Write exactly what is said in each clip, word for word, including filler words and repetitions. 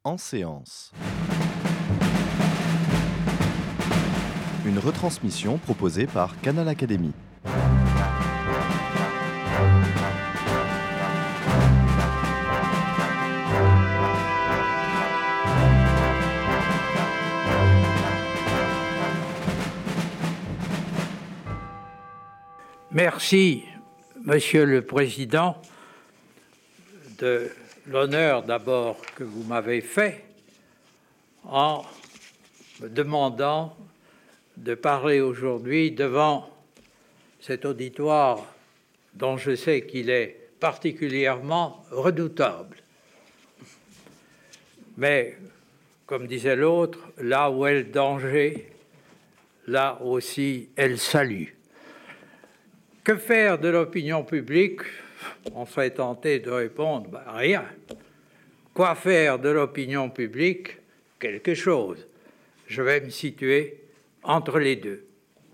En séance. Une retransmission proposée par Canal Académie. Merci, Monsieur le Président, de l'honneur d'abord que vous m'avez fait en me demandant de parler aujourd'hui devant cet auditoire dont je sais qu'il est particulièrement redoutable. Mais, comme disait l'autre, là où est le danger, là aussi est le salut. Que faire de l'opinion publique ? On serait tenté de répondre, ben, rien. Quoi faire de l'opinion publique ? Quelque chose. Je vais me situer entre les deux.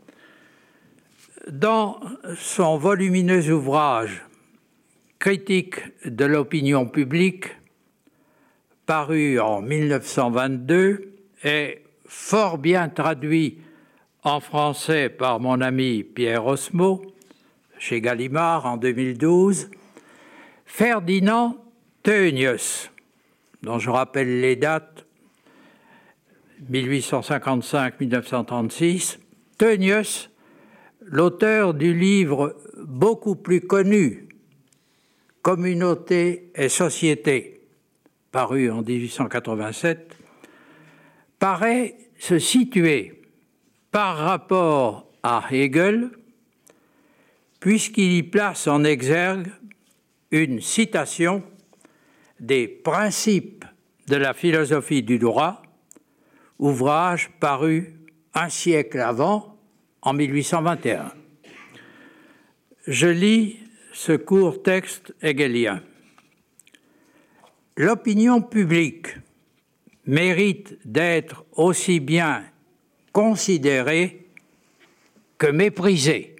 Dans son volumineux ouvrage « Critique de l'opinion publique », paru en mille neuf cent vingt-deux et fort bien traduit en français par mon ami Pierre Osmo, chez Gallimard en deux mille douze, Ferdinand Teuenius, dont je rappelle les dates, mille huit cent cinquante-cinq à mille neuf cent trente-six, Teuenius, l'auteur du livre beaucoup plus connu, Communauté et société, paru en dix-huit cent quatre-vingt-sept, paraît se situer par rapport à Hegel, puisqu'il y place en exergue une citation des Principes de la philosophie du droit, ouvrage paru un siècle avant, en mille huit cent vingt et un. Je lis ce court texte hegelien. L'opinion publique mérite d'être aussi bien considérée que méprisée.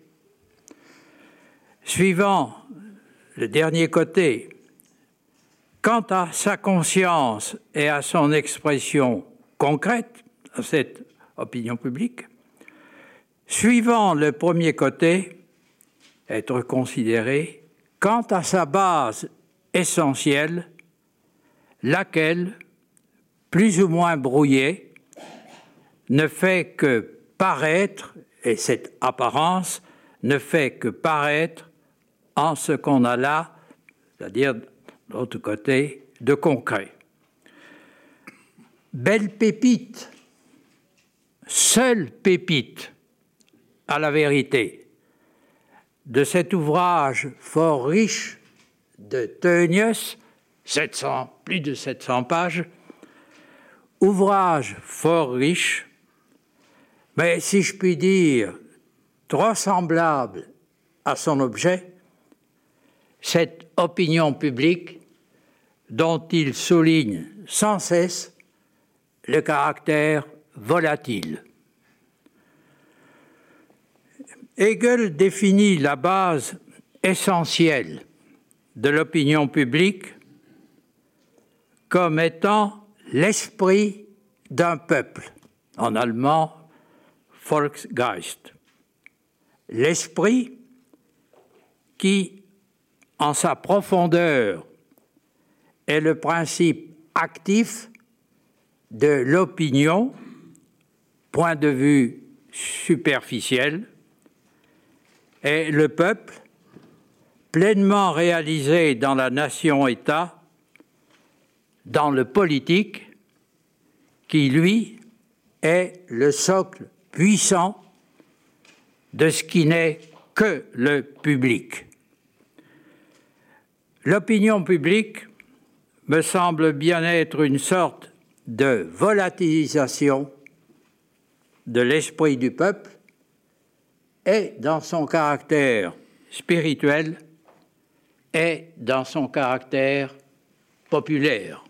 Suivant le dernier côté, quant à sa conscience et à son expression concrète, à cette opinion publique, suivant le premier côté, être considéré, quant à sa base essentielle, laquelle, plus ou moins brouillée, ne fait que paraître, et cette apparence ne fait que paraître en ce qu'on a là, c'est-à-dire de l'autre côté, de concret. Belle pépite, seule pépite, à la vérité, de cet ouvrage fort riche de Teuenius, sept cents, plus de sept cents pages, ouvrage fort riche, mais si je puis dire, trop semblable à son objet, cette opinion publique dont il souligne sans cesse le caractère volatile. Hegel définit la base essentielle de l'opinion publique comme étant l'esprit d'un peuple, en allemand Volksgeist. L'esprit qui, en sa profondeur, est le principe actif de l'opinion, point de vue superficiel, et le peuple, pleinement réalisé dans la nation-État, dans le politique, qui, lui, est le socle puissant de ce qui n'est que le public. L'opinion publique me semble bien être une sorte de volatilisation de l'esprit du peuple et dans son caractère spirituel et dans son caractère populaire.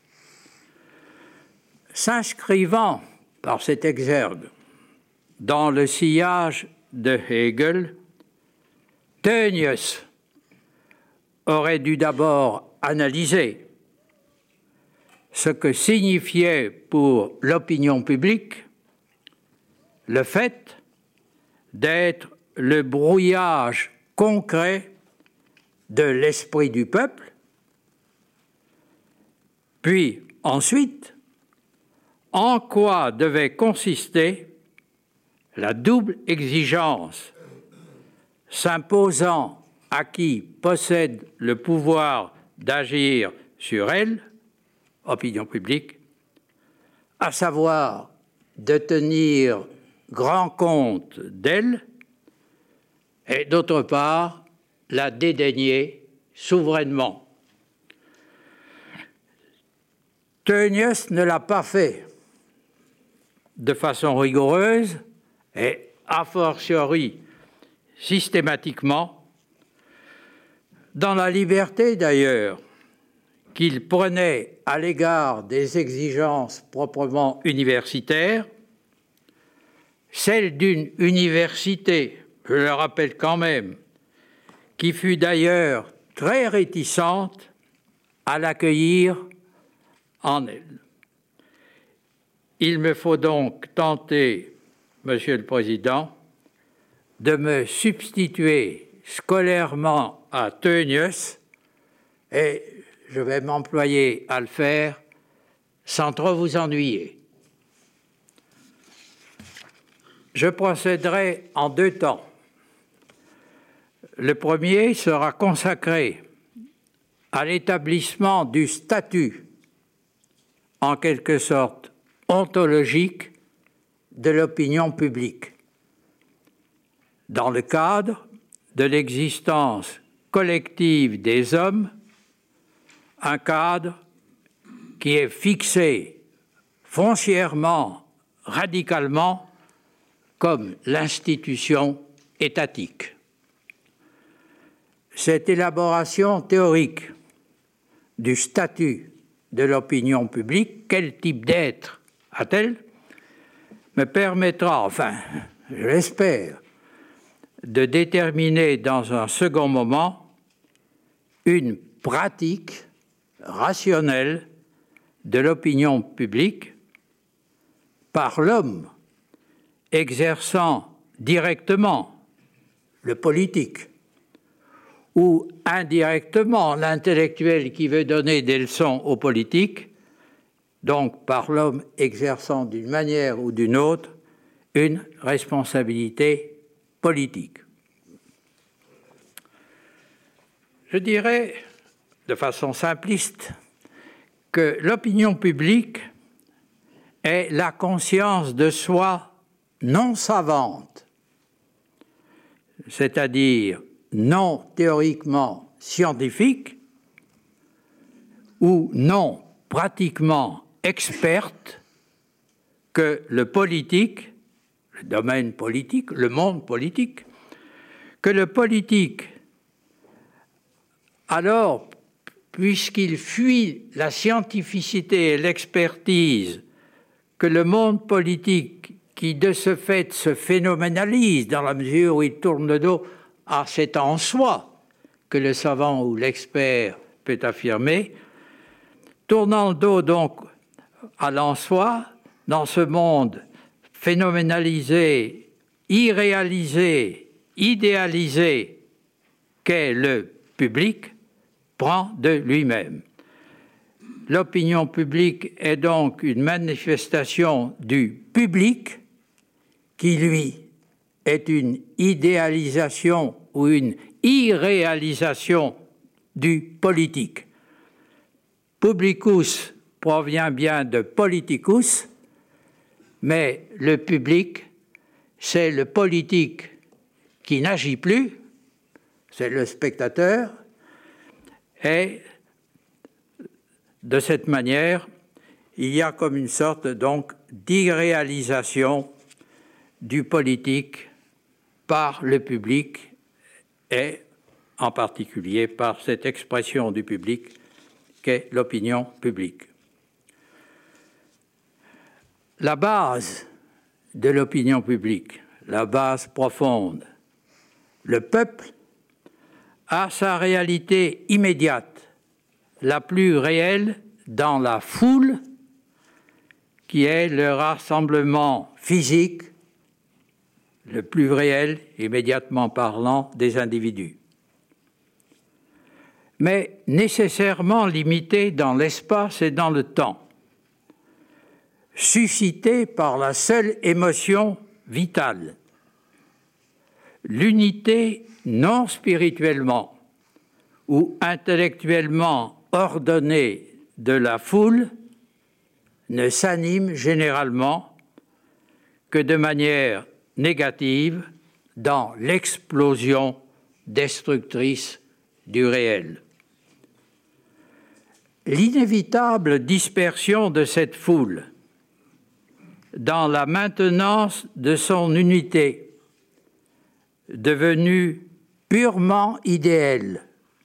S'inscrivant par cet exergue dans le sillage de Hegel, Teuenius, aurait dû d'abord analyser ce que signifiait pour l'opinion publique le fait d'être le brouillage concret de l'esprit du peuple, puis ensuite, en quoi devait consister la double exigence s'imposant à qui possède le pouvoir d'agir sur elle, opinion publique, à savoir de tenir grand compte d'elle, et d'autre part, la dédaigner souverainement. Teuenius ne l'a pas fait de façon rigoureuse et a fortiori systématiquement, dans la liberté d'ailleurs qu'il prenait à l'égard des exigences proprement universitaires, celle d'une université, je le rappelle quand même, qui fut d'ailleurs très réticente à l'accueillir en elle. Il me faut donc tenter, Monsieur le Président, de me substituer scolairement à Teuenius, et je vais m'employer à le faire sans trop vous ennuyer. Je procéderai en deux temps. Le premier sera consacré à l'établissement du statut, en quelque sorte ontologique, de l'opinion publique, dans le cadre de l'existence collective des hommes, un cadre qui est fixé foncièrement, radicalement, comme l'institution étatique. Cette élaboration théorique du statut de l'opinion publique, quel type d'être a-t-elle, me permettra, enfin, je l'espère, de déterminer dans un second moment une pratique rationnelle de l'opinion publique par l'homme exerçant directement le politique ou indirectement l'intellectuel qui veut donner des leçons aux politiques, donc par l'homme exerçant d'une manière ou d'une autre une responsabilité politique. Je dirais, de façon simpliste, que l'opinion publique est la conscience de soi non savante, c'est-à-dire non théoriquement scientifique ou non pratiquement experte, que le politique, le domaine politique, le monde politique, que le politique, alors, puisqu'il fuit la scientificité et l'expertise, que le monde politique, qui de ce fait se phénoménalise dans la mesure où il tourne le dos à cet en soi que le savant ou l'expert peut affirmer, tournant le dos donc à l'en soi, dans ce monde phénoménalisé, irréalisé, idéalisé qu'est le public, prend de lui-même. L'opinion publique est donc une manifestation du public qui, lui, est une idéalisation ou une irréalisation du politique. Publicus provient bien de politicus, mais le public, c'est le politique qui n'agit plus, c'est le spectateur, et de cette manière, il y a comme une sorte donc d'irréalisation du politique par le public et en particulier par cette expression du public qu'est l'opinion publique. La base de l'opinion publique, la base profonde, le peuple a sa réalité immédiate, la plus réelle dans la foule qui est le rassemblement physique le plus réel, immédiatement parlant, des individus. Mais nécessairement limité dans l'espace et dans le temps, suscité par la seule émotion vitale, l'unité non spirituellement ou intellectuellement ordonnée de la foule ne s'anime généralement que de manière négative dans l'explosion destructrice du réel. L'inévitable dispersion de cette foule dans la maintenance de son unité, devenue purement idéale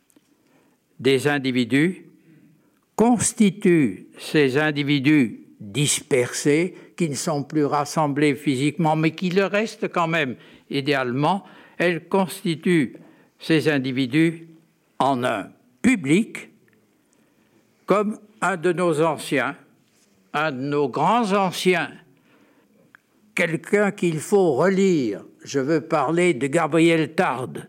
des individus, constitue ces individus dispersés, qui ne sont plus rassemblés physiquement, mais qui le restent quand même idéalement. Elle constitue ces individus en un public, comme un de nos anciens, un de nos grands anciens, quelqu'un qu'il faut relire. Je veux parler de Gabriel Tarde.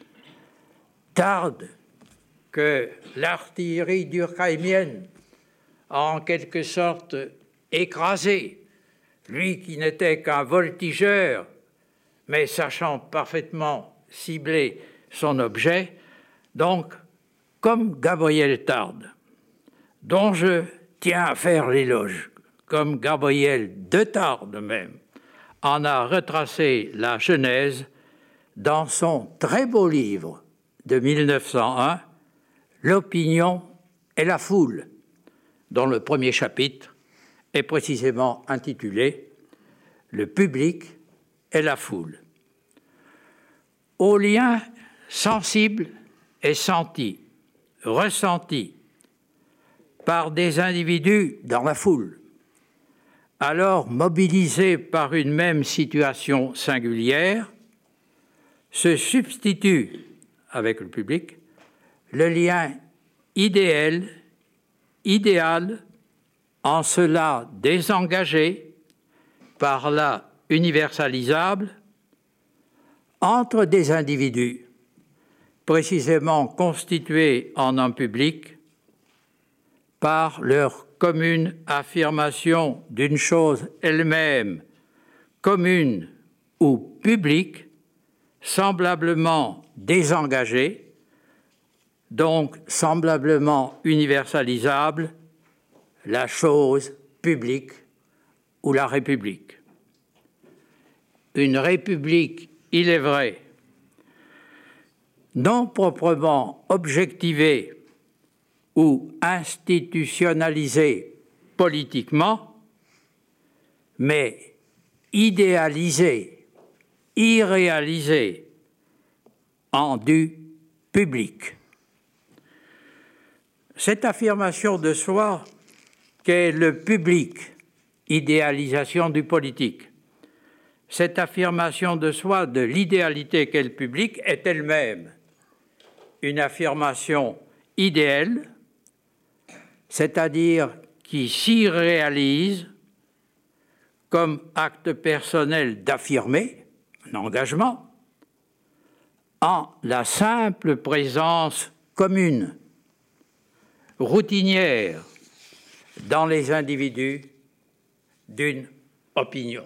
Tarde, que l'artillerie durkheimienne a en quelque sorte écrasé, lui qui n'était qu'un voltigeur, mais sachant parfaitement cibler son objet, donc comme Gabriel Tarde, dont je tiens à faire l'éloge, comme Gabriel de Tarde même, en a retracé la genèse dans son très beau livre de mille neuf cent un, L'opinion et la foule, dont le premier chapitre est précisément intitulé « Le public et la foule ». Aux liens sensibles et sentis, ressentis par des individus dans la foule, alors mobilisés par une même situation singulière, se substitue avec le public le lien idéal, idéal, en cela désengagé, par là universalisable, entre des individus précisément constitués en un public par leur commune affirmation d'une chose elle-même commune ou publique, semblablement désengagée, donc semblablement universalisable, la chose publique ou la République. Une République, il est vrai, non proprement objectivée ou institutionnalisée politiquement, mais idéalisée, irréalisée en du public. Cette affirmation de soi qu'est le public, idéalisation du politique, cette affirmation de soi de l'idéalité qu'est le public est elle-même une affirmation idéale, c'est-à-dire qui s'y réalise comme acte personnel d'affirmer un engagement en la simple présence commune, routinière dans les individus d'une opinion.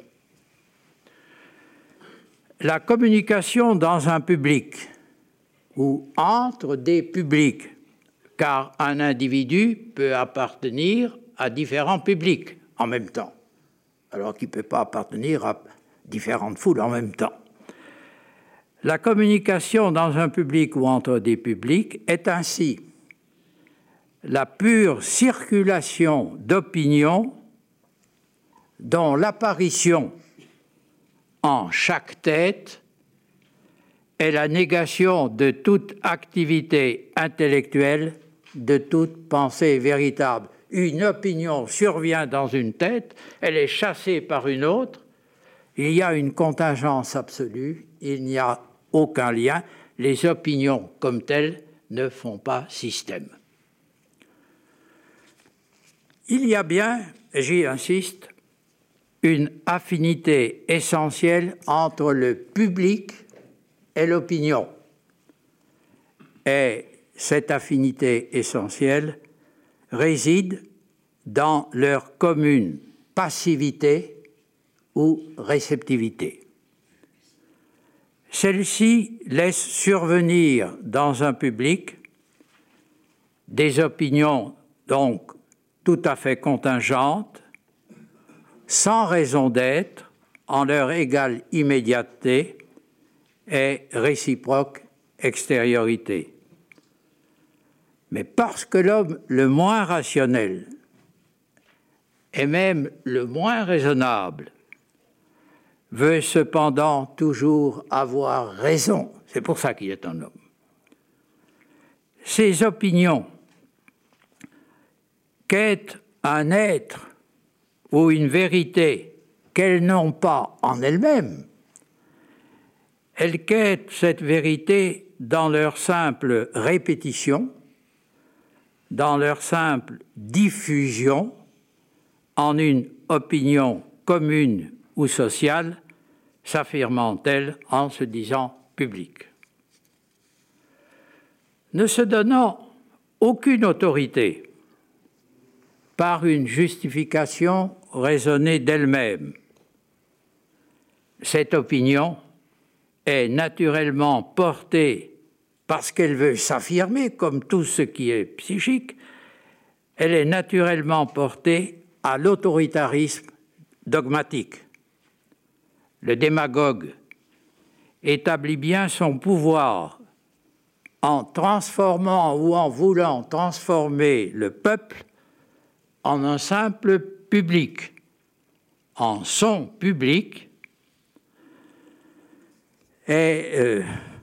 La communication dans un public ou entre des publics, car un individu peut appartenir à différents publics en même temps, alors qu'il ne peut pas appartenir à différentes foules en même temps. La communication dans un public ou entre des publics est ainsi la pure circulation d'opinions dont l'apparition en chaque tête est la négation de toute activité intellectuelle, de toute pensée véritable. Une opinion survient dans une tête, elle est chassée par une autre, il y a une contingence absolue, il n'y a aucun lien, les opinions comme telles ne font pas système. il y a bien, j'y insiste, une affinité essentielle entre le public et l'opinion. Et cette affinité essentielle réside dans leur commune passivité ou réceptivité. Celle-ci laisse survenir dans un public des opinions donc tout à fait contingentes, sans raison d'être, en leur égale immédiateté et réciproque extériorité. Mais parce que l'homme le moins rationnel et même le moins raisonnable veut cependant toujours avoir raison, c'est pour ça qu'il est un homme, ses opinions quêtent un être ou une vérité qu'elles n'ont pas en elles-mêmes. Elles quêtent cette vérité dans leur simple répétition, dans leur simple diffusion en une opinion commune ou sociale, s'affirmant-elle en se disant publique. Ne se donnant aucune autorité par une justification raisonnée d'elle-même, cette opinion est naturellement portée parce qu'elle veut s'affirmer, comme tout ce qui est psychique, elle est naturellement portée à l'autoritarisme dogmatique. Le démagogue établit bien son pouvoir en transformant ou en voulant transformer le peuple en un simple public, en son public, et euh,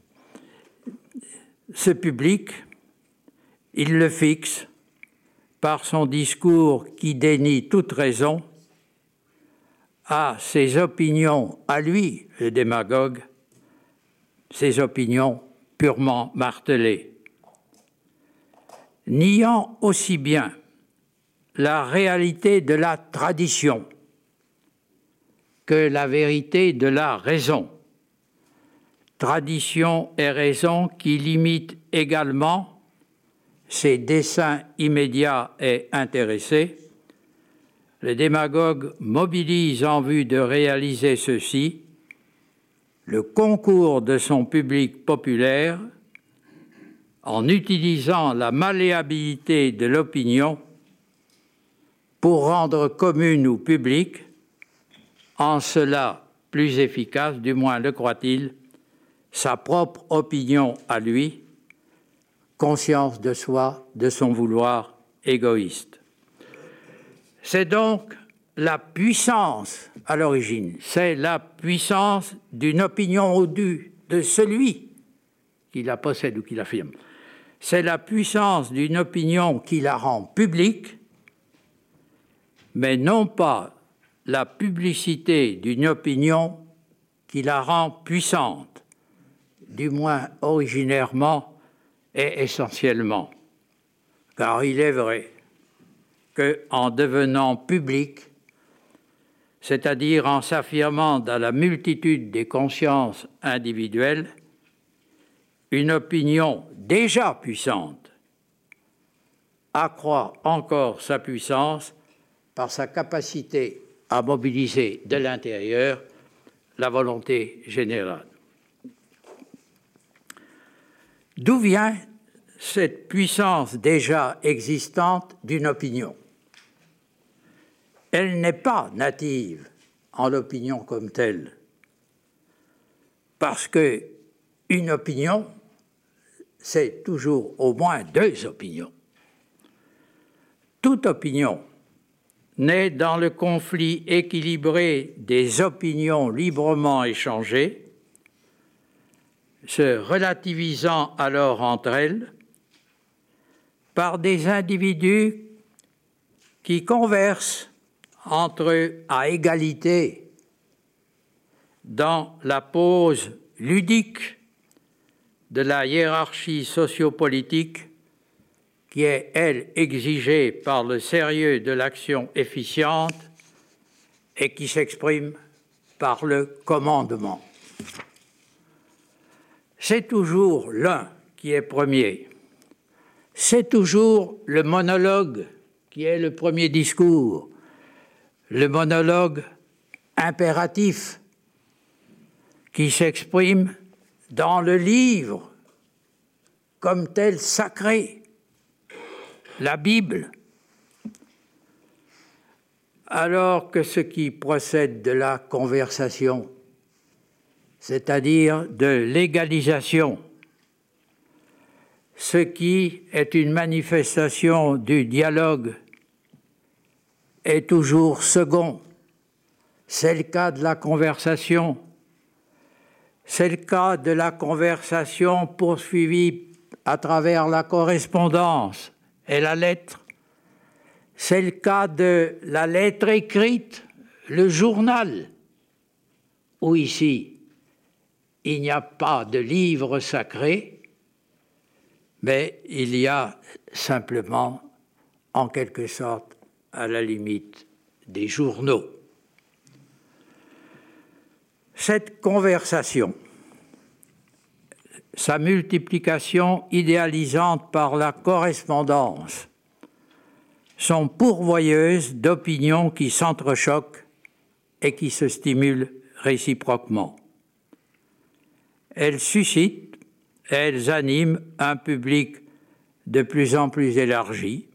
ce public, il le fixe par son discours qui dénie toute raison à ses opinions, à lui, le démagogue, ses opinions purement martelées. Niant aussi bien la réalité de la tradition que la vérité de la raison. Tradition et raison qui limitent également ses desseins immédiats et intéressés. Le démagogue mobilise en vue de réaliser ceci le concours de son public populaire en utilisant la malléabilité de l'opinion pour rendre commune ou publique, en cela plus efficace, du moins le croit-il, sa propre opinion à lui, conscience de soi, de son vouloir égoïste. C'est donc la puissance à l'origine, c'est la puissance d'une opinion au du de celui qui la possède ou qui l'affirme. C'est la puissance d'une opinion qui la rend publique, mais non pas la publicité d'une opinion qui la rend puissante, du moins originairement et essentiellement. Car il est vrai qu'en devenant public, c'est-à-dire en s'affirmant dans la multitude des consciences individuelles, une opinion déjà puissante accroît encore sa puissance par sa capacité à mobiliser de l'intérieur la volonté générale. D'où vient cette puissance déjà existante d'une opinion? Elle n'est pas native en l'opinion comme telle, parce qu'une opinion, c'est toujours au moins deux opinions. Toute opinion naît dans le conflit équilibré des opinions librement échangées, se relativisant alors entre elles par des individus qui conversent entre eux à égalité dans la pose ludique de la hiérarchie sociopolitique qui est, elle, exigée par le sérieux de l'action efficiente et qui s'exprime par le commandement. C'est toujours l'un qui est premier. C'est toujours le monologue qui est le premier discours, le monologue impératif qui s'exprime dans le livre comme tel sacré, la Bible, alors que ce qui procède de la conversation, c'est-à-dire de l'égalisation, ce qui est une manifestation du dialogue, est toujours second. C'est le cas de la conversation. C'est le cas de la conversation poursuivie à travers la correspondance et la lettre. C'est le cas de la lettre écrite, le journal, où ici, il n'y a pas de livre sacré, mais il y a simplement, en quelque sorte, à la limite, des journaux. Cette conversation, sa multiplication idéalisante par la correspondance, sont pourvoyeuses d'opinions qui s'entrechoquent et qui se stimulent réciproquement. Elles suscitent, elles animent un public de plus en plus élargi,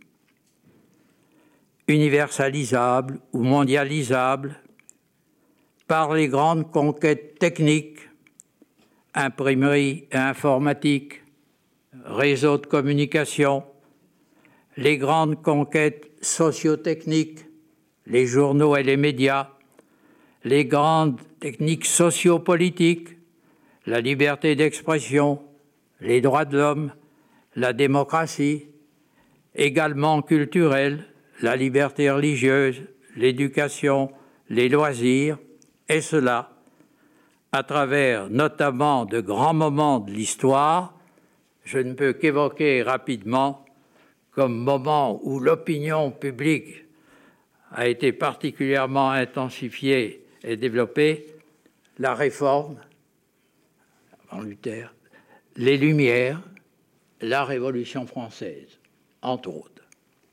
universalisable ou mondialisable, par les grandes conquêtes techniques, imprimerie et informatique, réseaux de communication, les grandes conquêtes sociotechniques, les journaux et les médias, les grandes techniques sociopolitiques, la liberté d'expression, les droits de l'homme, la démocratie, également culturelle, la liberté religieuse, l'éducation, les loisirs, et cela à travers notamment de grands moments de l'histoire, je ne peux qu'évoquer rapidement comme moment où l'opinion publique a été particulièrement intensifiée et développée, la Réforme, avant Luther, les Lumières, la Révolution française, entre autres.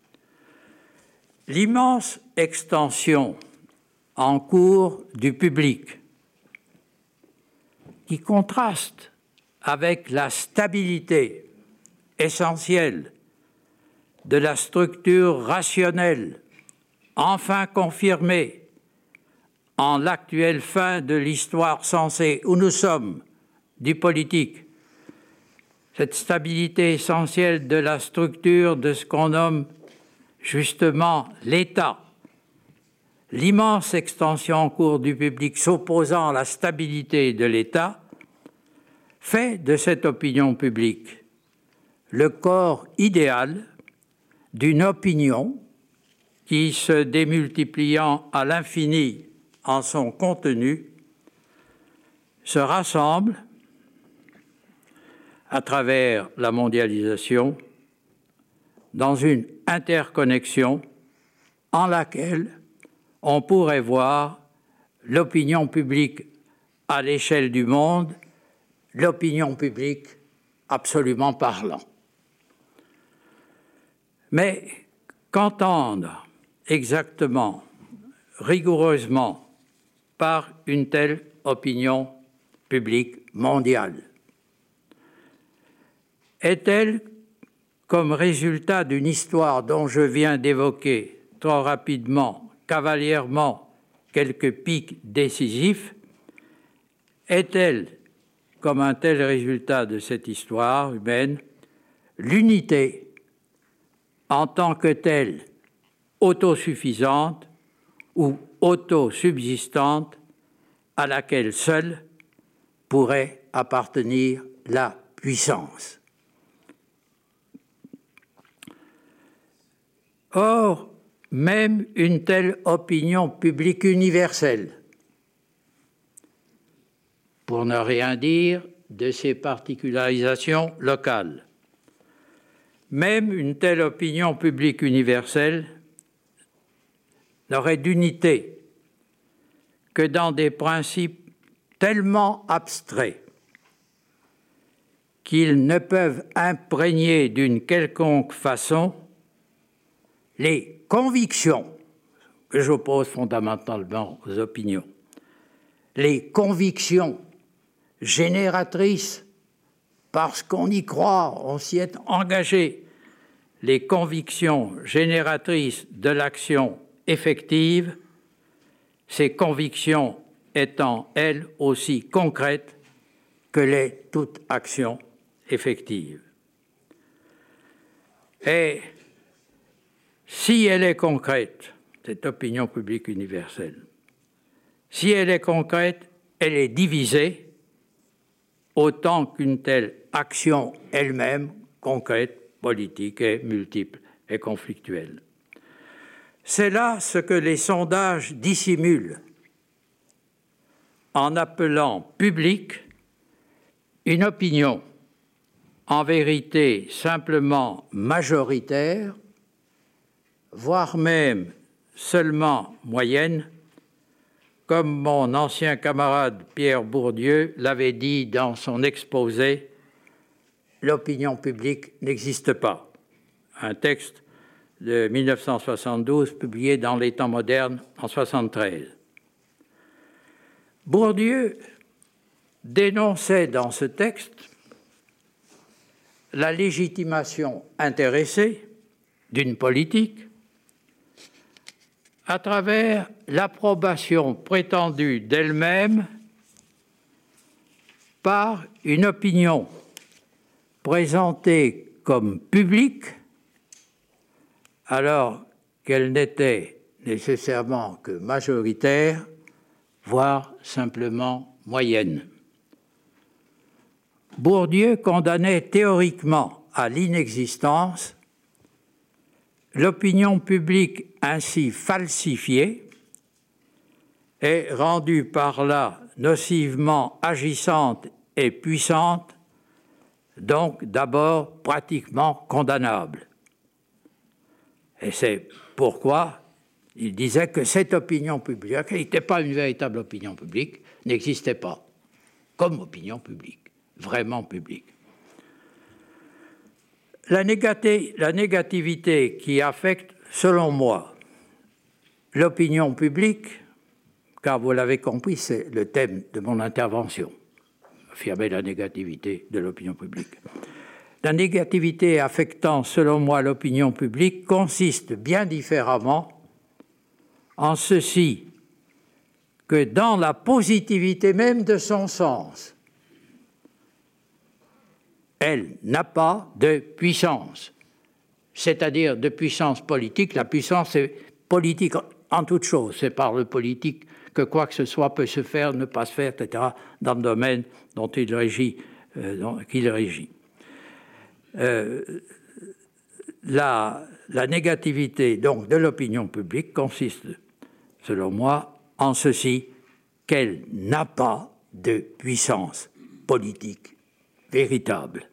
L'immense extension en cours du public, qui contraste avec la stabilité essentielle de la structure rationnelle, enfin confirmée en l'actuelle fin de l'histoire sensée où nous sommes, du politique. Cette stabilité essentielle de la structure de ce qu'on nomme justement l'État, l'immense extension en cours du public s'opposant à la stabilité de l'État fait de cette opinion publique le corps idéal d'une opinion qui, se démultipliant à l'infini en son contenu, se rassemble à travers la mondialisation dans une interconnexion en laquelle on pourrait voir l'opinion publique à l'échelle du monde, l'opinion publique absolument parlant. Mais qu'entendre exactement, rigoureusement, par une telle opinion publique mondiale? Est-elle, comme résultat d'une histoire dont je viens d'évoquer trop rapidement, cavalièrement, quelques pics décisifs, est-elle, comme un tel résultat de cette histoire humaine, l'unité en tant que telle autosuffisante ou autosubsistante à laquelle seule pourrait appartenir la puissance? Or, même une telle opinion publique universelle, pour ne rien dire de ses particularisations locales, Même une telle opinion publique universelle n'aurait d'unité que dans des principes tellement abstraits qu'ils ne peuvent imprégner d'une quelconque façon les convictions que j'oppose fondamentalement aux opinions, les convictions génératrices parce qu'on y croit, on s'y est engagé, les convictions génératrices de l'action effective, ces convictions étant elles aussi concrètes que l'est toute action effective. Et si elle est concrète, cette opinion publique universelle, si elle est concrète, elle est divisée autant qu'une telle action elle-même, concrète, politique, est multiple et conflictuelle. C'est là ce que les sondages dissimulent en appelant publique une opinion en vérité simplement majoritaire, voire même seulement moyenne, comme mon ancien camarade Pierre Bourdieu l'avait dit dans son exposé « L'opinion publique n'existe pas », un texte de mille neuf cent soixante-douze publié dans Les Temps modernes en mille neuf cent soixante-treize. Bourdieu dénonçait dans ce texte la légitimation intéressée d'une politique à travers l'approbation prétendue d'elle-même par une opinion présentée comme publique alors qu'elle n'était nécessairement que majoritaire, voire simplement moyenne. Bourdieu condamnait théoriquement à l'inexistence l'opinion publique ainsi falsifiée et rendue par là nocivement agissante et puissante, donc d'abord pratiquement condamnable. Et c'est pourquoi il disait que cette opinion publique, qui n'était pas une véritable opinion publique, n'existait pas comme opinion publique, vraiment publique. La, négati- la négativité qui affecte, selon moi, l'opinion publique, car vous l'avez compris, c'est le thème de mon intervention, affirmer la négativité de l'opinion publique. La négativité affectant, selon moi, l'opinion publique consiste bien différemment en ceci que dans la positivité même de son sens, elle n'a pas de puissance, c'est-à-dire de puissance politique. La puissance est politique en toute chose. C'est par le politique que quoi que ce soit peut se faire, ne pas se faire, et cetera, dans le domaine dont il régit, euh, dont, qu'il régit. Euh, la, la négativité donc de l'opinion publique consiste, selon moi, en ceci qu'elle n'a pas de puissance politique véritable.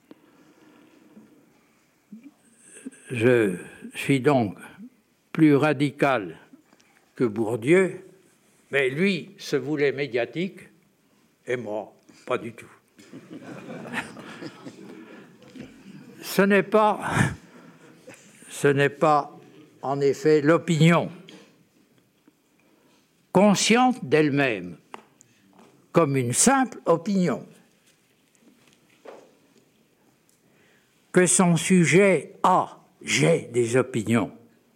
Je suis donc plus radical que Bourdieu, mais lui se voulait médiatique et moi, pas du tout. Ce n'est pas, ce n'est pas en effet l'opinion consciente d'elle-même comme une simple opinion que son sujet a, j'ai des opinions.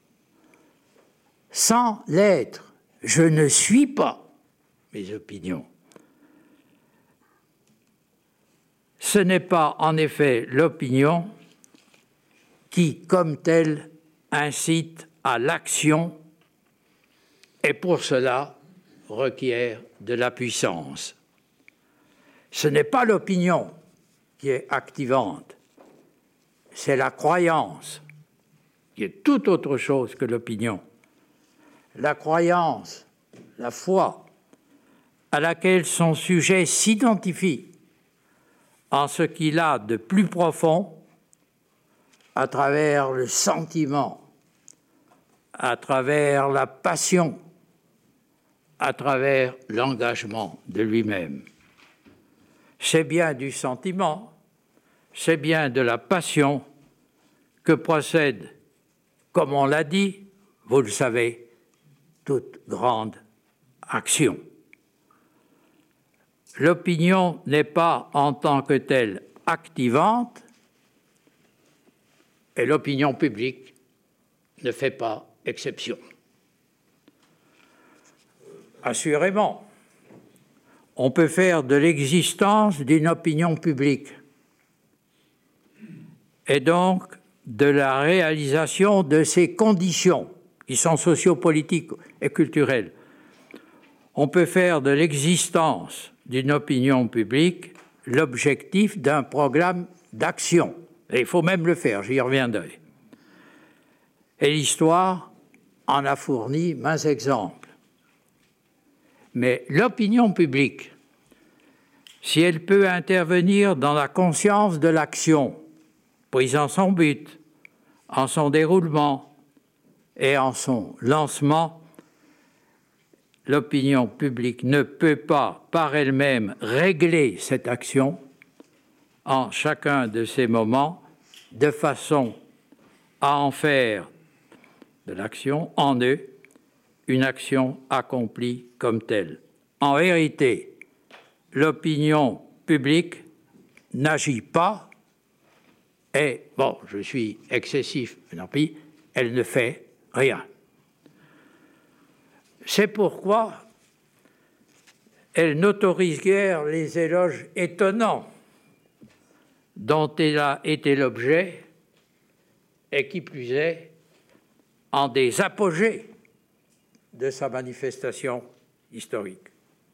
Sans l'être, je ne suis pas mes opinions. Ce n'est pas en effet l'opinion qui, comme telle, incite à l'action et pour cela requiert de la puissance. Ce n'est pas l'opinion qui est activante, c'est la croyance qui est tout autre chose que l'opinion. La croyance, la foi, à laquelle son sujet s'identifie en ce qu'il a de plus profond, à travers le sentiment, à travers la passion, à travers l'engagement de lui-même. C'est bien du sentiment, c'est bien de la passion que procède, comme on l'a dit, vous le savez, toute grande action. L'opinion n'est pas en tant que telle activante, et l'opinion publique ne fait pas exception. Assurément, on peut faire de l'existence d'une opinion publique et donc de la réalisation de ses conditions, qui sont sociopolitiques et culturelles. On peut faire de l'existence d'une opinion publique l'objectif d'un programme d'action. Et il faut même le faire, j'y reviendrai. Et l'histoire en a fourni maints exemples. Mais l'opinion publique, si elle peut intervenir dans la conscience de l'action, prise en son but, en son déroulement et en son lancement, l'opinion publique ne peut pas par elle-même régler cette action en chacun de ces moments de façon à en faire de l'action en eux une action accomplie comme telle. En vérité, l'opinion publique n'agit pas et, bon, je suis excessif, mais tant pis, elle ne fait rien. C'est pourquoi elle n'autorise guère les éloges étonnants dont elle a été l'objet, et qui plus est, en des apogées de sa manifestation historique.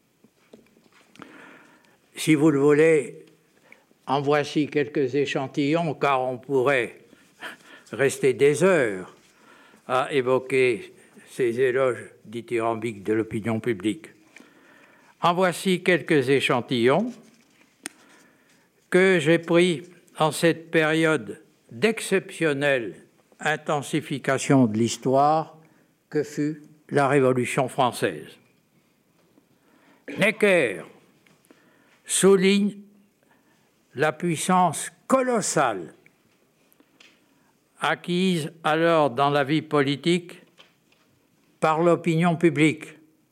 Si vous le voulez, en voici quelques échantillons, car on pourrait rester des heures à évoquer ces éloges dithyrambiques de l'opinion publique. En voici quelques échantillons que j'ai pris en cette période d'exceptionnelle intensification de l'histoire que fut la Révolution française. Necker souligne la puissance colossale acquise alors dans la vie politique par l'opinion publique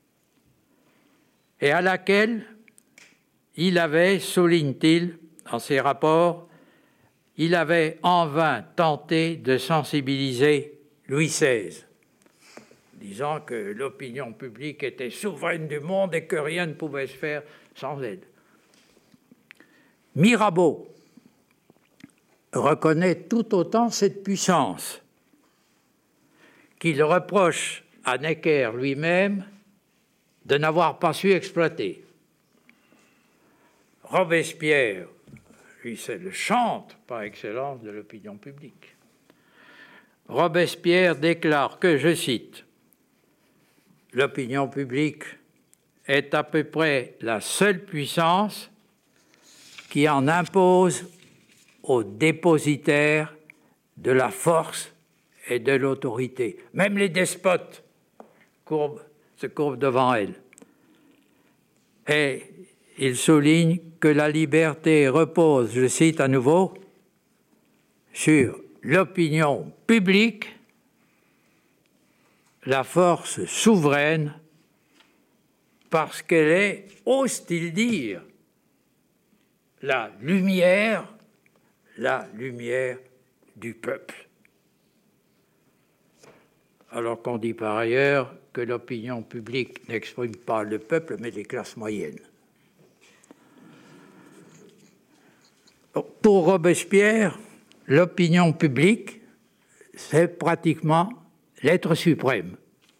et à laquelle il avait, souligne-t-il dans ses rapports, il avait en vain tenté de sensibiliser Louis seize, disant que l'opinion publique était souveraine du monde et que rien ne pouvait se faire sans elle. Mirabeau reconnaît tout autant cette puissance qu'il reproche à Necker lui-même de n'avoir pas su exploiter. Robespierre, lui, c'est le chantre par excellence de l'opinion publique. Robespierre déclare que, je cite, « L'opinion publique est à peu près la seule puissance qui en impose aux dépositaires de la force et de l'autorité. Même les despotes courbent, se courbent devant elle. » Et il souligne que la liberté repose, je cite à nouveau, sur l'opinion publique, la force souveraine, parce qu'elle est, ose-t-il dire, la lumière, la lumière du peuple. Alors qu'on dit par ailleurs que l'opinion publique n'exprime pas le peuple, mais les classes moyennes. Pour Robespierre, l'opinion publique, c'est pratiquement l'être suprême.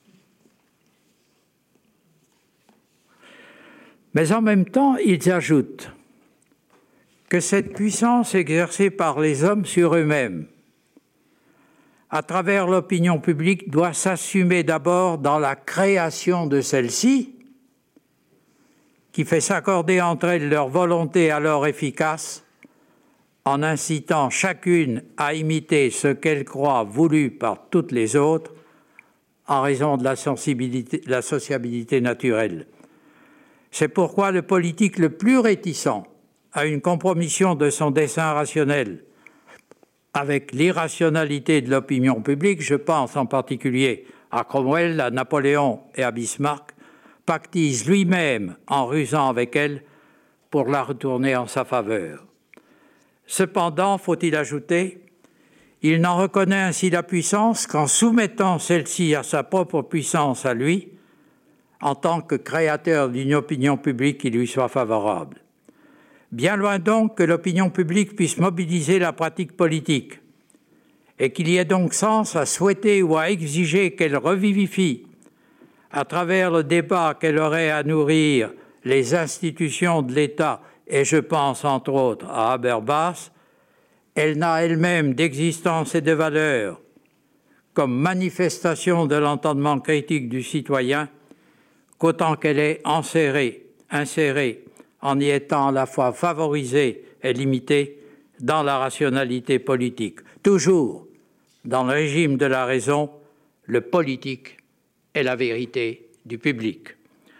Mais en même temps, ils ajoutent que cette puissance exercée par les hommes sur eux-mêmes, à travers l'opinion publique, doit s'assumer d'abord dans la création de celle-ci, qui fait s'accorder entre elles leur volonté alors efficace en incitant chacune à imiter ce qu'elle croit voulu par toutes les autres, en raison de la sensibilité, la sociabilité naturelle. C'est pourquoi le politique le plus réticent à une compromission de son dessein rationnel avec l'irrationalité de l'opinion publique, je pense en particulier à Cromwell, à Napoléon et à Bismarck, pactise lui-même en rusant avec elle pour la retourner en sa faveur. Cependant, faut-il ajouter, il n'en reconnaît ainsi la puissance qu'en soumettant celle-ci à sa propre puissance à lui, en tant que créateur d'une opinion publique qui lui soit favorable. Bien loin donc que l'opinion publique puisse mobiliser la pratique politique, et qu'il y ait donc sens à souhaiter ou à exiger qu'elle revivifie, à travers le débat qu'elle aurait à nourrir les institutions de l'État, et je pense entre autres à Habermas, elle n'a elle-même d'existence et de valeur comme manifestation de l'entendement critique du citoyen qu'autant qu'elle est insérée, insérée en y étant à la fois favorisée et limitée dans la rationalité politique. Toujours, dans le régime de la raison, le politique est la vérité du public.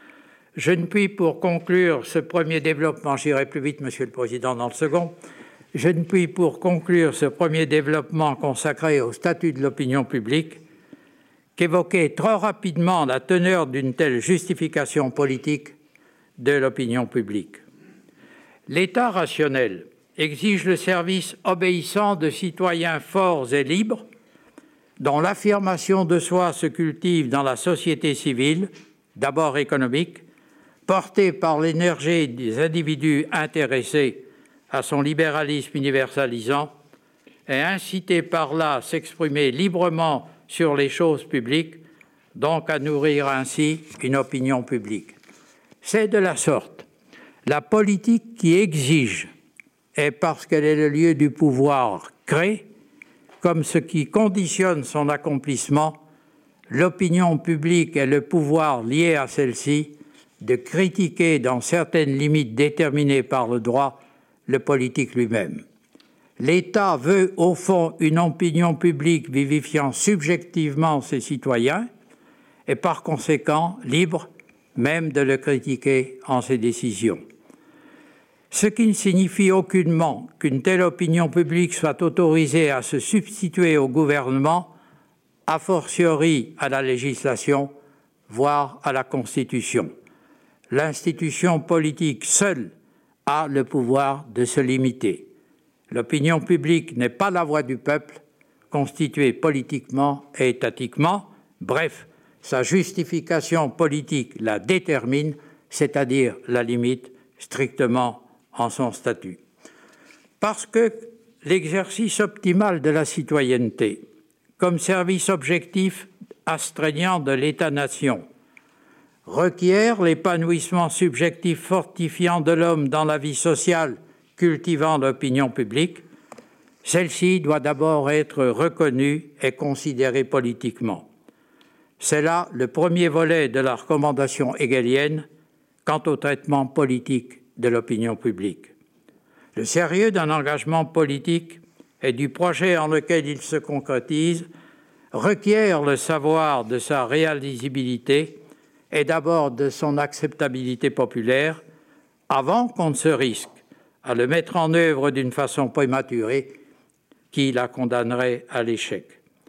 Je ne puis, pour conclure ce premier développement, j'irai plus vite, Monsieur le Président, dans le second, je ne puis, pour conclure ce premier développement consacré au statut de l'opinion publique, qu'évoquer trop rapidement la teneur d'une telle justification politique de l'opinion publique. L'État rationnel exige le service obéissant de citoyens forts et libres, dont l'affirmation de soi se cultive dans la société civile, d'abord économique, portée par l'énergie des individus intéressés à son libéralisme universalisant, et incitée par là à s'exprimer librement sur les choses publiques, donc à nourrir ainsi une opinion publique. C'est de la sorte la politique qui exige, et parce qu'elle est le lieu du pouvoir, crée, comme ce qui conditionne son accomplissement, l'opinion publique et le pouvoir lié à celle-ci, de critiquer dans certaines limites déterminées par le droit le politique lui-même. L'État veut au fond une opinion publique vivifiant subjectivement ses citoyens et par conséquent libre même de le critiquer en ses décisions. Ce qui ne signifie aucunement qu'une telle opinion publique soit autorisée à se substituer au gouvernement, a fortiori à la législation, voire à la Constitution. L'institution politique seule a le pouvoir de se limiter. L'opinion publique n'est pas la voix du peuple, constituée politiquement et étatiquement. Bref, sa justification politique la détermine, c'est-à-dire la limite strictement en son statut. Parce que l'exercice optimal de la citoyenneté, comme service objectif astreignant de l'État-nation, requiert l'épanouissement subjectif fortifiant de l'homme dans la vie sociale, cultivant l'opinion publique, celle-ci doit d'abord être reconnue et considérée politiquement. C'est là le premier volet de la recommandation hegelienne quant au traitement politique de l'opinion publique. Le sérieux d'un engagement politique et du projet en lequel il se concrétise requiert le savoir de sa réalisabilité et d'abord de son acceptabilité populaire, avant qu'on ne se risque à le mettre en œuvre d'une façon prématurée qui la condamnerait à l'échec.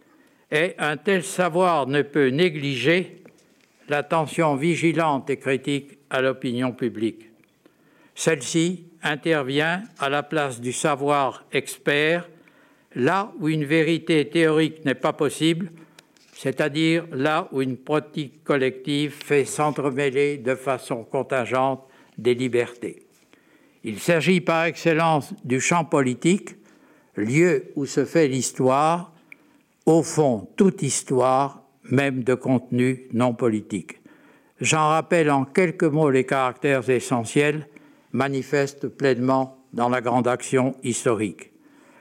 Et un tel savoir ne peut négliger l'attention vigilante et critique à l'opinion publique. Celle-ci intervient à la place du savoir expert, là où une vérité théorique n'est pas possible, c'est-à-dire là où une pratique collective fait s'entremêler de façon contingente des libertés. Il s'agit par excellence du champ politique, lieu où se fait l'histoire, au fond toute histoire, même de contenu non politique. J'en rappelle en quelques mots les caractères essentiels, manifestent pleinement dans la grande action historique.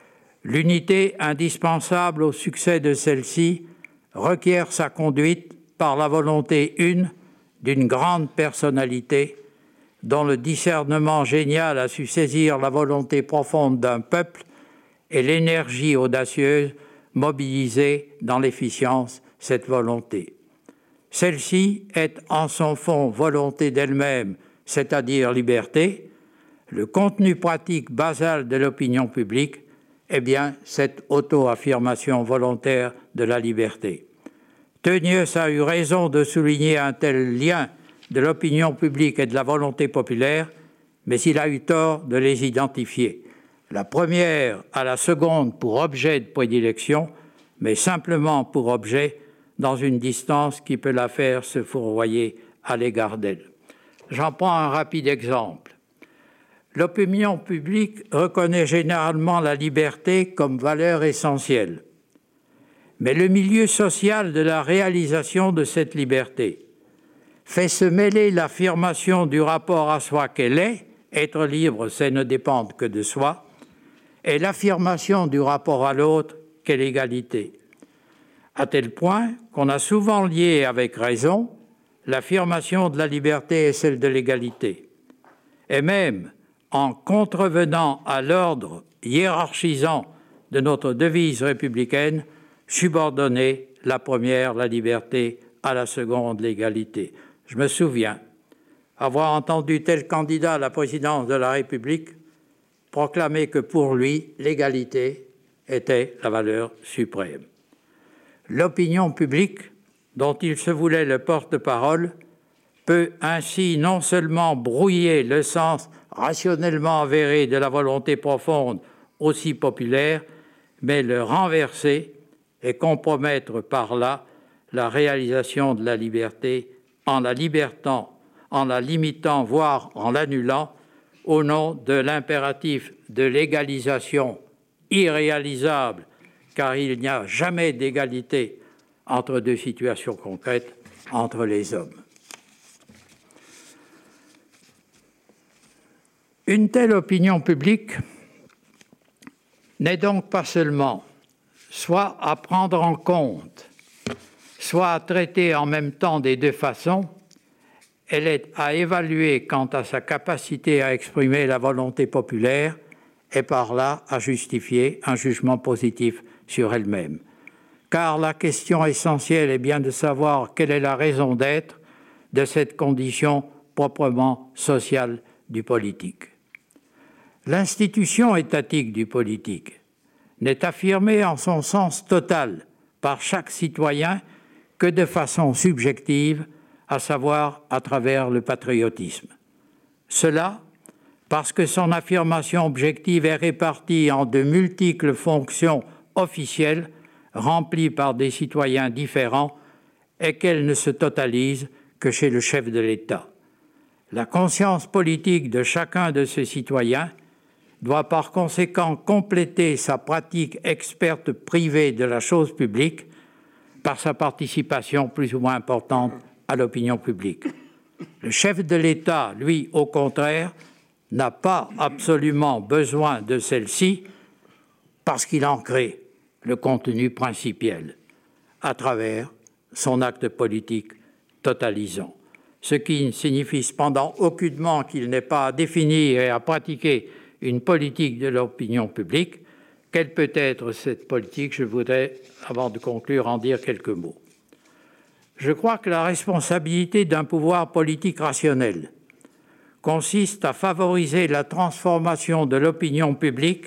L'unité indispensable au succès de celle-ci requiert sa conduite par la volonté une d'une grande personnalité dont le discernement génial a su saisir la volonté profonde d'un peuple et l'énergie audacieuse mobilisée dans l'efficience cette volonté. Celle-ci est en son fond volonté d'elle-même, c'est-à-dire liberté. Le contenu pratique basal de l'opinion publique est bien cette auto-affirmation volontaire de la liberté. Teunius a eu raison de souligner un tel lien de l'opinion publique et de la volonté populaire, mais il a eu tort de les identifier. La première a la seconde pour objet de prédilection, mais simplement pour objet dans une distance qui peut la faire se fourvoyer à l'égard d'elle. J'en prends un rapide exemple. L'opinion publique reconnaît généralement la liberté comme valeur essentielle, mais le milieu social de la réalisation de cette liberté fait se mêler l'affirmation du rapport à soi qu'elle est, être libre, c'est ne dépendre que de soi, et l'affirmation du rapport à l'autre qu'est l'égalité, à tel point qu'on a souvent lié avec raison l'affirmation de la liberté et celle de l'égalité, et même en contrevenant à l'ordre hiérarchisant de notre devise républicaine, subordonner la première, la liberté, à la seconde, l'égalité. Je me souviens avoir entendu tel candidat à la présidence de la République proclamer que pour lui, l'égalité était la valeur suprême. L'opinion publique, dont il se voulait le porte-parole, peut ainsi non seulement brouiller le sens rationnellement avéré de la volonté profonde aussi populaire, mais le renverser et compromettre par là la réalisation de la liberté en la libertant, en la limitant, voire en l'annulant, au nom de l'impératif de l'égalisation irréalisable, car il n'y a jamais d'égalité entre deux situations concrètes, entre les hommes. Une telle opinion publique n'est donc pas seulement soit à prendre en compte, soit à traiter en même temps des deux façons, elle est à évaluer quant à sa capacité à exprimer la volonté populaire et par là à justifier un jugement positif sur elle-même. Car la question essentielle est bien de savoir quelle est la raison d'être de cette condition proprement sociale du politique. L'institution étatique du politique n'est affirmée en son sens total par chaque citoyen que de façon subjective, à savoir à travers le patriotisme. Cela parce que son affirmation objective est répartie en de multiples fonctions officielles remplies par des citoyens différents et qu'elle ne se totalise que chez le chef de l'État. La conscience politique de chacun de ces citoyens doit par conséquent compléter sa pratique experte privée de la chose publique par sa participation plus ou moins importante à l'opinion publique. Le chef de l'État, lui, au contraire, n'a pas absolument besoin de celle-ci parce qu'il en crée le contenu principiel à travers son acte politique totalisant. Ce qui ne signifie cependant aucunement qu'il n'ait pas à définir et à pratiquer une politique de l'opinion publique. Quelle peut être cette politique? Je voudrais, avant de conclure, en dire quelques mots. Je crois que la responsabilité d'un pouvoir politique rationnel consiste à favoriser la transformation de l'opinion publique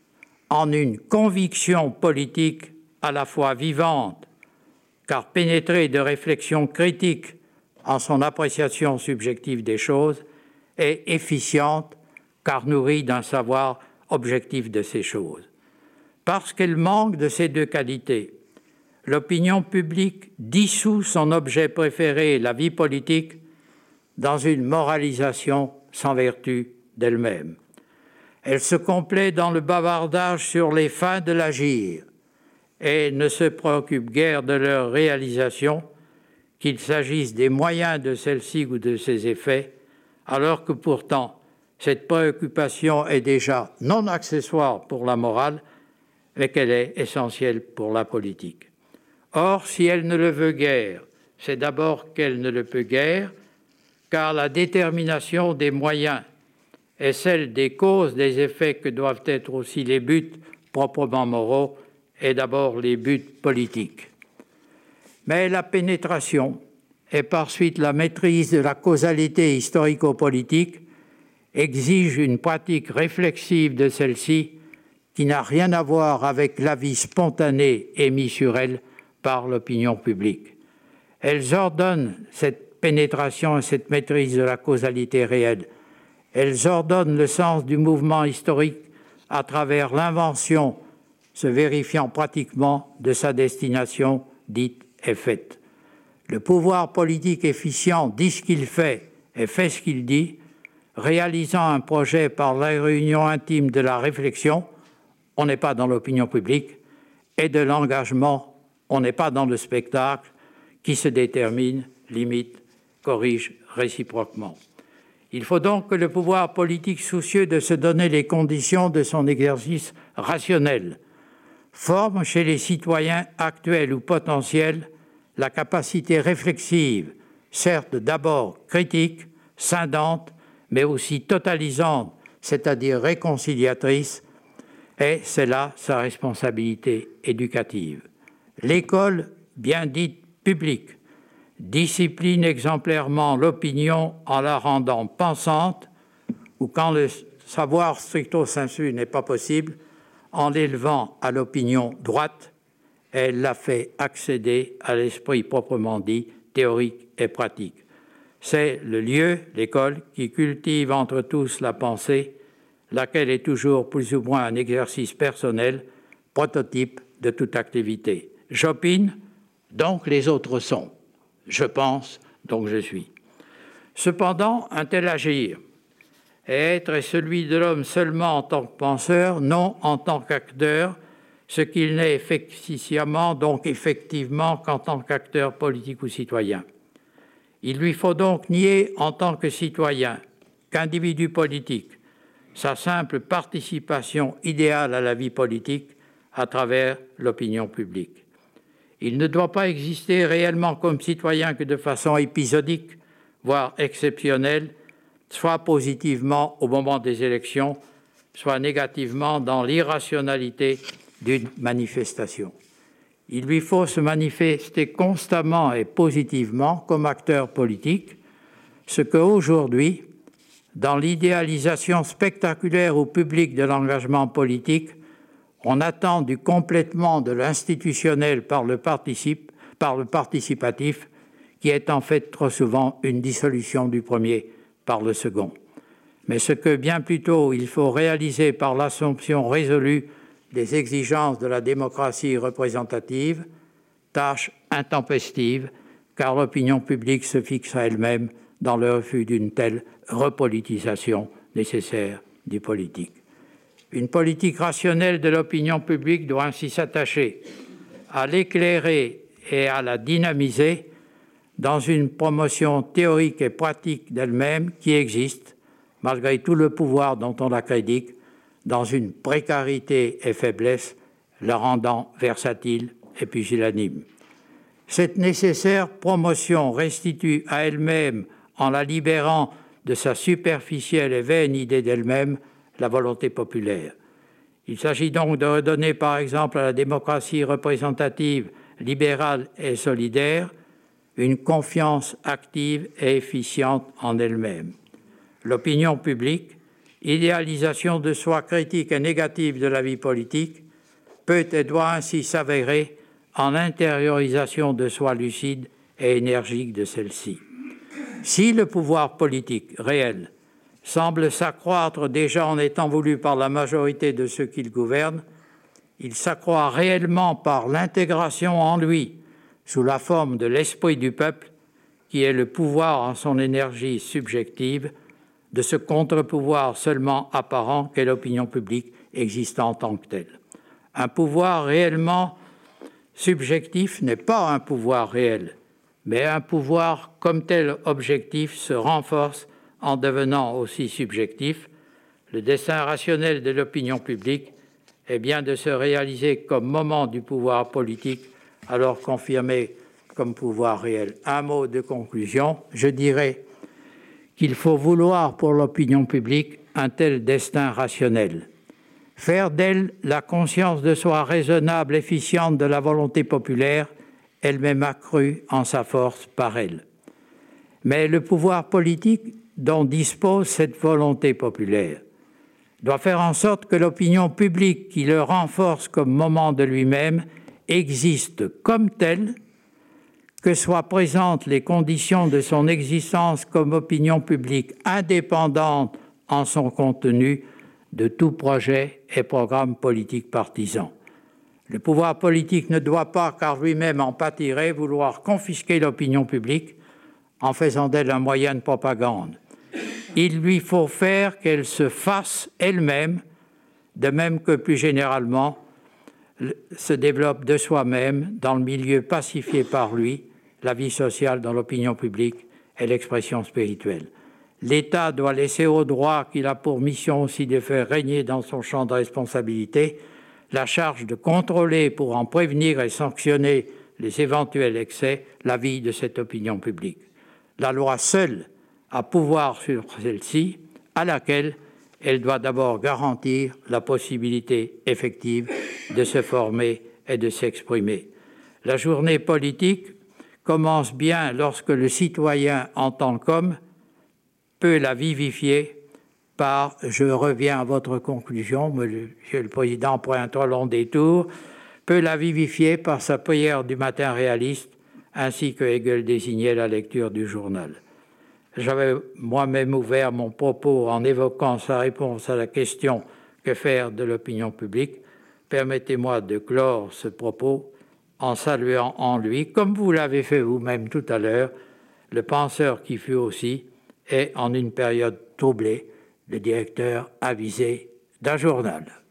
en une conviction politique à la fois vivante, car pénétrée de réflexion critique en son appréciation subjective des choses, et efficiente, car nourrie d'un savoir objectif de ces choses. Parce qu'elle manque de ces deux qualités, l'opinion publique dissout son objet préféré, la vie politique, dans une moralisation sans vertu d'elle-même. Elle se complaît dans le bavardage sur les fins de l'agir et ne se préoccupe guère de leur réalisation, qu'il s'agisse des moyens de celle-ci ou de ses effets, alors que pourtant cette préoccupation est déjà non accessoire pour la morale, mais qu'elle est essentielle pour la politique. Or, si elle ne le veut guère, c'est d'abord qu'elle ne le peut guère, car la détermination des moyens est celle des causes, des effets que doivent être aussi les buts proprement moraux et d'abord les buts politiques. Mais la pénétration et par suite la maîtrise de la causalité historico-politique exige une pratique réflexive de celle-ci qui n'a rien à voir avec l'avis spontané émis sur elle par l'opinion publique. Elles ordonnent cette pénétration et cette maîtrise de la causalité réelle. Elles ordonnent le sens du mouvement historique à travers l'invention, se vérifiant pratiquement de sa destination dite et faite. Le pouvoir politique efficient dit ce qu'il fait et fait ce qu'il dit, réalisant un projet par la réunion intime de la réflexion, on n'est pas dans l'opinion publique, et de l'engagement, on n'est pas dans le spectacle, qui se détermine, limite, corrige réciproquement. Il faut donc que le pouvoir politique, soucieux de se donner les conditions de son exercice rationnel, forme chez les citoyens actuels ou potentiels la capacité réflexive, certes d'abord critique, scindante, mais aussi totalisante, c'est-à-dire réconciliatrice, et c'est là sa responsabilité éducative. L'école, bien dite publique, discipline exemplairement l'opinion en la rendant pensante, ou quand le savoir stricto sensu n'est pas possible, en l'élevant à l'opinion droite, elle l'a fait accéder à l'esprit proprement dit théorique et pratique. C'est le lieu, l'école, qui cultive entre tous la pensée, laquelle est toujours plus ou moins un exercice personnel, prototype de toute activité. J'opine, donc les autres sont. Je pense, donc je suis. Cependant, un tel agir et être est celui de l'homme seulement en tant que penseur, non en tant qu'acteur, ce qu'il n'est effectivement, donc effectivement, qu'en tant qu'acteur politique ou citoyen. Il lui faut donc nier en tant que citoyen, qu'individu politique, sa simple participation idéale à la vie politique à travers l'opinion publique. Il ne doit pas exister réellement comme citoyen que de façon épisodique, voire exceptionnelle, soit positivement au moment des élections, soit négativement dans l'irrationalité d'une manifestation. Il lui faut se manifester constamment et positivement comme acteur politique, ce qu'aujourd'hui, dans l'idéalisation spectaculaire ou publique de l'engagement politique, on attend du complètement de l'institutionnel par le, participe, par le participatif, qui est en fait trop souvent une dissolution du premier par le second. Mais ce que bien plutôt il faut réaliser par l'assomption résolue des exigences de la démocratie représentative, tâche intempestive, car l'opinion publique se fixe à elle-même dans le refus d'une telle repolitisation nécessaire du politique. Une politique rationnelle de l'opinion publique doit ainsi s'attacher à l'éclairer et à la dynamiser dans une promotion théorique et pratique d'elle-même qui existe, malgré tout le pouvoir dont on l'accrédite, dans une précarité et faiblesse, la rendant versatile et pusillanime. Cette nécessaire promotion restitue à elle-même, en la libérant de sa superficielle et vaine idée d'elle-même, la volonté populaire. Il s'agit donc de redonner par exemple à la démocratie représentative, libérale et solidaire une confiance active et efficiente en elle-même. L'opinion publique, idéalisation de soi critique et négative de la vie politique, peut et doit ainsi s'avérer en intériorisation de soi lucide et énergique de celle-ci. Si le pouvoir politique réel semble s'accroître déjà en étant voulu par la majorité de ceux qui le gouvernent, il s'accroît réellement par l'intégration en lui, sous la forme de l'esprit du peuple, qui est le pouvoir en son énergie subjective, de ce contre-pouvoir seulement apparent qu'est l'opinion publique existant en tant que telle. Un pouvoir réellement subjectif n'est pas un pouvoir réel, mais un pouvoir comme tel objectif se renforce en devenant aussi subjectif. Le dessein rationnel de l'opinion publique est bien de se réaliser comme moment du pouvoir politique, alors confirmé comme pouvoir réel. Un mot de conclusion, je dirais qu'il faut vouloir pour l'opinion publique un tel destin rationnel. Faire d'elle la conscience de soi raisonnable, efficiente de la volonté populaire, elle-même accrue en sa force par elle. Mais le pouvoir politique dont dispose cette volonté populaire doit faire en sorte que l'opinion publique qui le renforce comme moment de lui-même existe comme telle, que soient présentes les conditions de son existence comme opinion publique indépendante en son contenu de tout projet et programme politique partisan. Le pouvoir politique ne doit pas, car lui-même en pâtirait, vouloir confisquer l'opinion publique en faisant d'elle un moyen de propagande. Il lui faut faire qu'elle se fasse elle-même, de même que plus généralement se développe de soi-même dans le milieu pacifié par lui, la vie sociale dans l'opinion publique et l'expression spirituelle. L'État doit laisser au droit qu'il a pour mission aussi de faire régner dans son champ de responsabilité la charge de contrôler pour en prévenir et sanctionner les éventuels excès la vie de cette opinion publique. La loi seule a pouvoir sur celle-ci, à laquelle elle doit d'abord garantir la possibilité effective de se former et de s'exprimer. La journée politique commence bien lorsque le citoyen en tant qu'homme peut la vivifier par « je reviens à votre conclusion, Monsieur le Président, après un trop long détour », peut la vivifier par sa prière du matin réaliste, ainsi que Hegel désignait la lecture du journal. J'avais moi-même ouvert mon propos en évoquant sa réponse à la question « Que faire de l'opinion publique ?» Permettez-moi de clore ce propos en saluant en lui, comme vous l'avez fait vous-même tout à l'heure, le penseur qui fut aussi, et en une période troublée, le directeur avisé d'un journal.